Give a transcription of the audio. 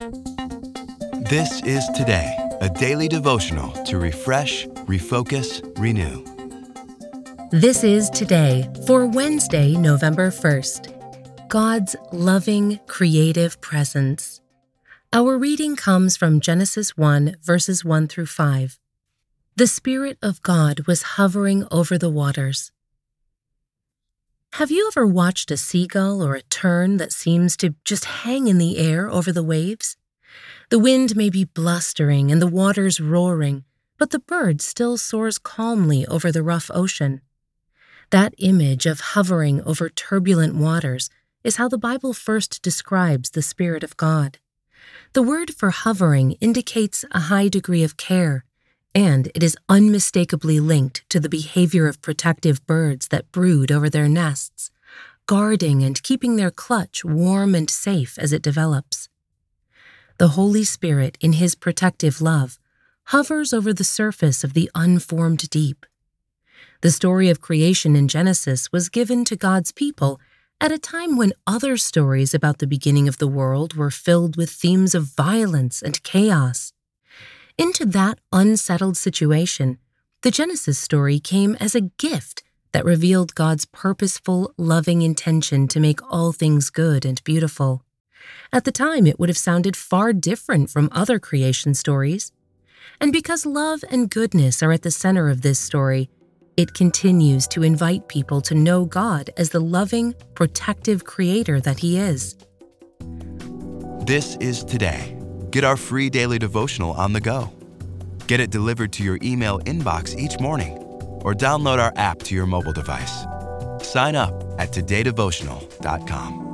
This is Today, a daily devotional to refresh, refocus, renew. This is Today for Wednesday, November 1st. God's loving, creative presence. Our reading comes from Genesis 1, verses 1 through 5. The Spirit of God was hovering over the waters. Have you ever watched a seagull or a tern that seems to just hang in the air over the waves? The wind may be blustering and the waters roaring, but the bird still soars calmly over the rough ocean. That image of hovering over turbulent waters is how the Bible first describes the Spirit of God. The word for hovering indicates a high degree of care, and it is unmistakably linked to the behavior of protective birds that brood over their nests, guarding and keeping their clutch warm and safe as it develops. The Holy Spirit, in His protective love, hovers over the surface of the unformed deep. The story of creation in Genesis was given to God's people at a time when other stories about the beginning of the world were filled with themes of violence and chaos. Into that unsettled situation, the Genesis story came as a gift that revealed God's purposeful, loving intention to make all things good and beautiful. At the time, it would have sounded far different from other creation stories. And because love and goodness are at the center of this story, it continues to invite people to know God as the loving, protective creator that He is. This is Today. Get our free daily devotional on the go. Get it delivered to your email inbox each morning or download our app to your mobile device. Sign up at todaydevotional.com.